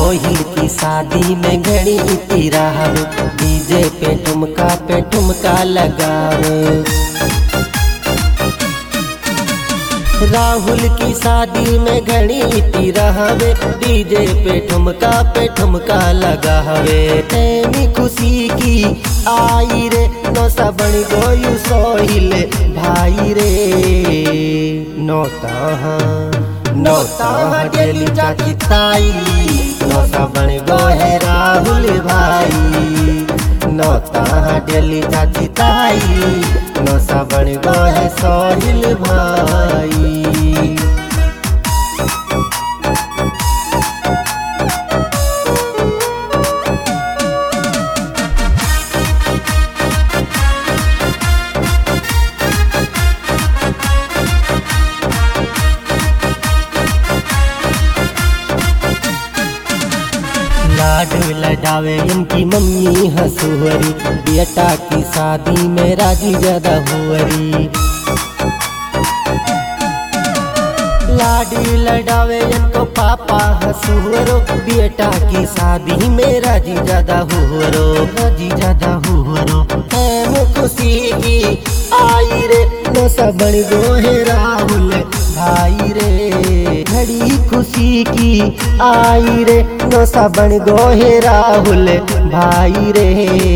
सोहिल की शादी में घड़ी की राहवे, डीजे पे ठुमका लगावे। राहुल की शादी में घड़ी की रहवे, डीजे पे ठुमका लगावे। तेनी खुशी की आई रे नौसा बन गोयु सोहिल भाई रे। नौता डेली चाची ताई, नौसा बन गो है राहुल भाई। नौता डेली चाची ताई, नौसा बन गो है सोहिल भाई। लाड लडावे इनकी मम्मी हंसुहरी, बेटा की शादी में राजी ज्यादा हुअरी। लाडी लडावे इनको पापा हंसुहरो, बेटा की शादी में राजी ज्यादा हुअरो। हम खुशी की आई रे नौसा बन गो है राहुल भाई रे। घड़ी खुशी की आई रे नौसा बन गो है राहुल भाई रे।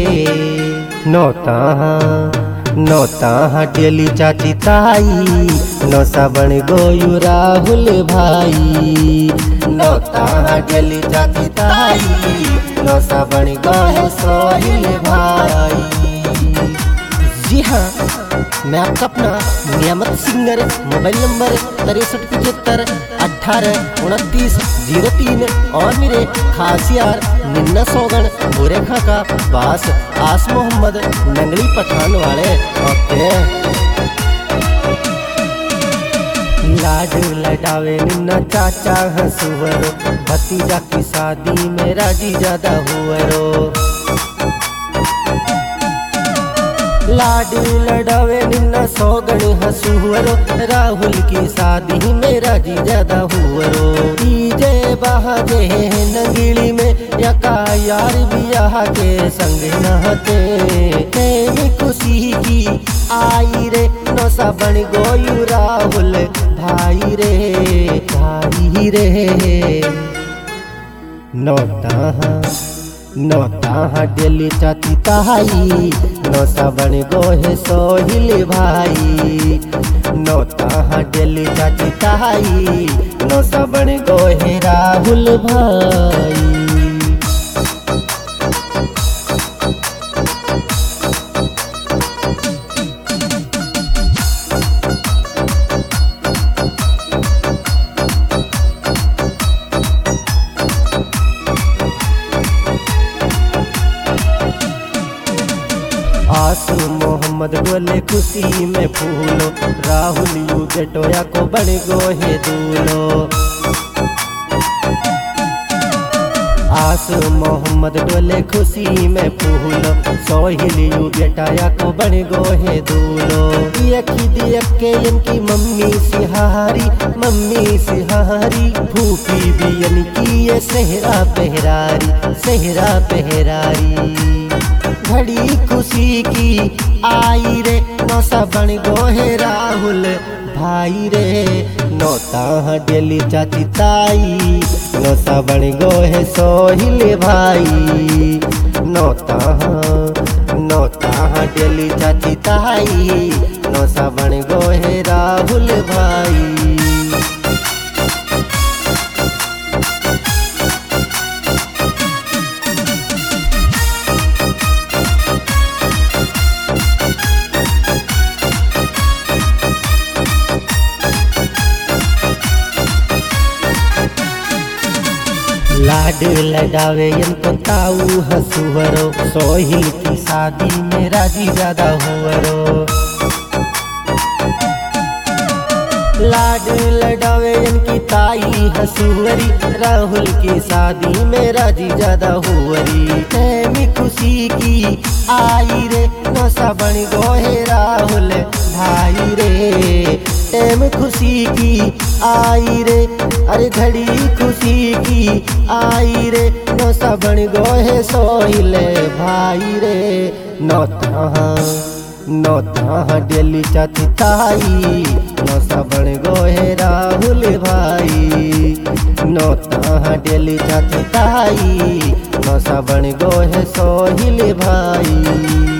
नौता डेली चाची ताई, नौसा बन गोयु राहुल भाई। नौता डेली चाची ताई, नौसा बन गो है सोहिल भाई। जी हाँ, मैं आपका अपना नियामत सिंगर। मोबाइल नंबर 6375 18 29 03 और मेरे खास यार निन्ना सौगन बुरे खा का बास आस मोहम्मद नंगली पठान वाले। ओके लाड लडावे निन्ना चाचा हंसुवरो, भतीजा की शादी में राजी ज्यादा हुअरो। लाड लडावे निन्ना सौगन हंसुवरो, राहुल की शादी में राजी ज्यादा हुअरो। डीजे बहाजे नंगिली में यका यार बियाह के संग नहते। तेनी खुशी की आई रे नौसा बन गोयु राहुल भाई रे। नौता डेली चाची ताई, नौसा बन गो है सोहिल भाई। नौता डेली चाची ताई, नौसा बन गो है राहुल भाई। आसू मोहम्मद डोले खुशी में फूलो, राहुल यू जटोया को बन गो है दूलो। आसू मोहम्मद डोले खुशी में फूलो, सोहिल यू जटाया को बन गो है दूलो। दियक के इनकी मम्मी सिहारी, फूफी भी इनकी ये सहरा पहरारी। घड़ी खुशी की आई रे नौसा बन गो है राहुल भाई रे। नौता डेली चाची ताई, नौसा बन गो है सोहिल भाई। नौता डेली चाची ताई, नौसा बन गो है राहुल भाई। लाड लडावे इनको ताऊ हंसुवरो, सोहिल की शादी में राजी ज्यादा हुअरो। लाड लडावे इनकी ताई हंसुवरी, राहुल की शादी में राजी ज्यादा हुअरी। तेमी खुशी की आई रे नौसा बन गो है राहुल भाई रे। टेम खुशी की आई रे, अरे घड़ी खुशी की आई रे, नौसा बन गोहे सोहिले भाई रे। नौता डेली चाची ताई, नौसा बन गोहे राहुल भाई। नौता डेली चाची ताई, नौसा बन गोहे सोहिल भाई।